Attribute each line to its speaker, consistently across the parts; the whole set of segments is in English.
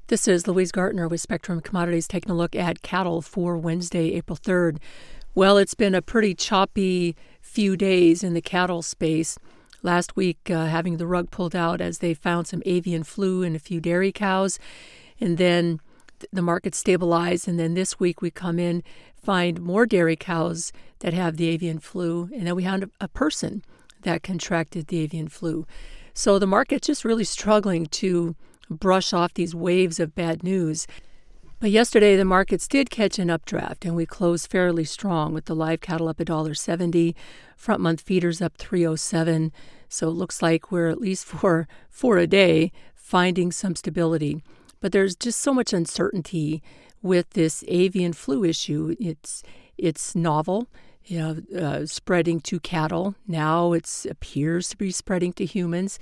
Speaker 1: This is Louise Gartner with Spectrum Commodities taking a look at cattle for Wednesday, April 3rd. Well, it's been a pretty choppy few days in the cattle space. Last week, having the rug pulled out as they found some avian flu in a few dairy cows. And then the market stabilized. And then this week we come in, find more dairy cows that have the avian flu. And then we found a person that contracted the avian flu. So the market's just really struggling to brush off these waves of bad news. But yesterday, the markets did catch an updraft, and we closed fairly strong with the live cattle up $1.70, front month feeders up $3.07. So it looks like we're, at least for a day, finding some stability. But there's just so much uncertainty with this avian flu issue. It's novel, spreading to cattle. Now it appears to be spreading to humans.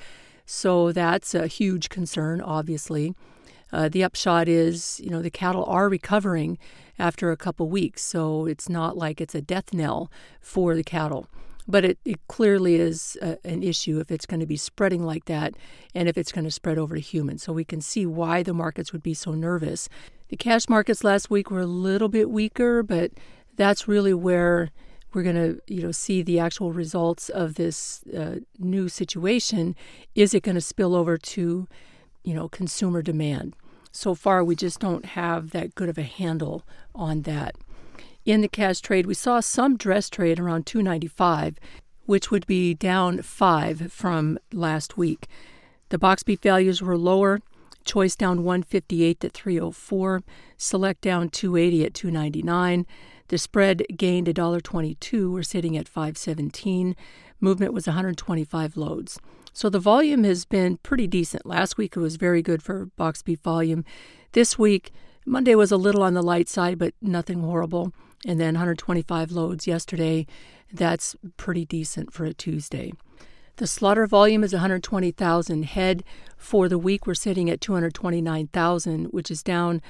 Speaker 1: So that's a huge concern, obviously. The upshot is, the cattle are recovering after a couple weeks, so it's not like it's a death knell for the cattle. But it clearly is an issue if it's going to be spreading like that and if it's going to spread over to humans. So we can see why the markets would be so nervous. The cash markets last week were a little bit weaker, but that's really where we're going to, see the actual results of this new situation. Is it going to spill over to, consumer demand? So far, we just don't have that good of a handle on that. In the cash trade, we saw some dress trade around $2.95, which would be down 5 from last week. The box beef values were lower. Choice down $1.58 at $3.04. Select down $2.80 at $2.99. The spread gained $1.22. We're sitting at $5.17. Movement was 125 loads. So the volume has been pretty decent. Last week it was very good for box beef volume. This week, Monday was a little on the light side, but nothing horrible. And then 125 loads yesterday. That's pretty decent for a Tuesday. The slaughter volume is 120,000 head. For the week, we're sitting at 229,000, which is down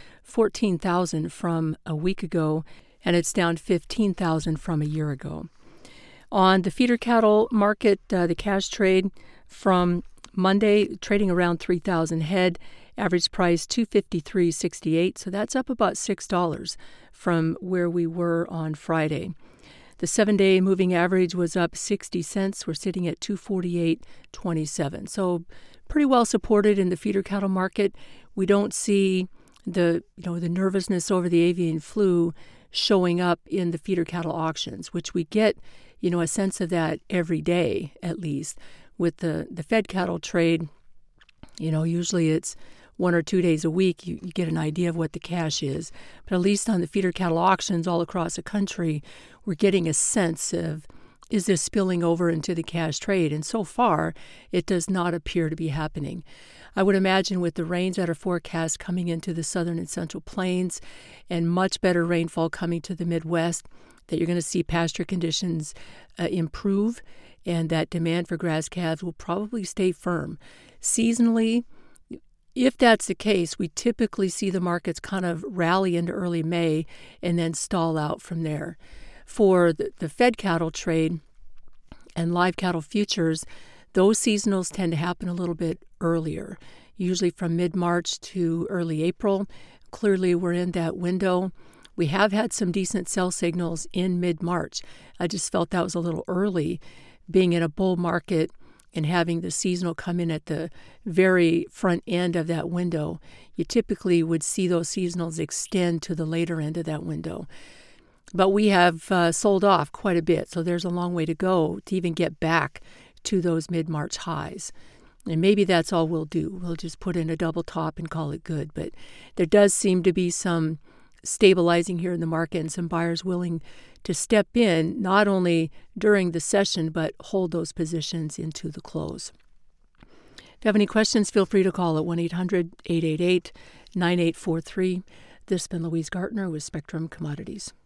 Speaker 1: 14,000 from a week ago, and it's down 15,000 from a year ago. On the feeder cattle market, the cash trade from Monday, trading around 3,000 head, average price $253.68, so that's up about $6 from where we were on Friday. The 7-day moving average was up 60 cents. We're sitting at $248.27. So pretty well supported in the feeder cattle market. We don't see the nervousness over the avian flu showing up in the feeder cattle auctions, which we get, a sense of that every day at least. With the fed cattle trade, usually it's 1 or 2 days a week, you get an idea of what the cash is. But at least on the feeder cattle auctions all across the country, we're getting a sense of, is this spilling over into the cash trade? And so far, it does not appear to be happening. I would imagine with the rains that are forecast coming into the southern and central plains and much better rainfall coming to the Midwest, that you're going to see pasture conditions improve and that demand for grass calves will probably stay firm. Seasonally, if that's the case, we typically see the markets kind of rally into early May and then stall out from there. For the fed cattle trade and live cattle futures, those seasonals tend to happen a little bit earlier, usually from mid-March to early April. Clearly, we're in that window. We have had some decent sell signals in mid-March. I just felt that was a little early, being in a bull market and having the seasonal come in at the very front end of that window. You typically would see those seasonals extend to the later end of that window. But we have sold off quite a bit, so there's a long way to go to even get back to those mid-March highs. And maybe that's all we'll do. We'll just put in a double top and call it good. But there does seem to be some stabilizing here in the market and some buyers willing to step in, not only during the session, but hold those positions into the close. If you have any questions, feel free to call at 1-800-888-9843. This has been Louise Gartner with Spectrum Commodities.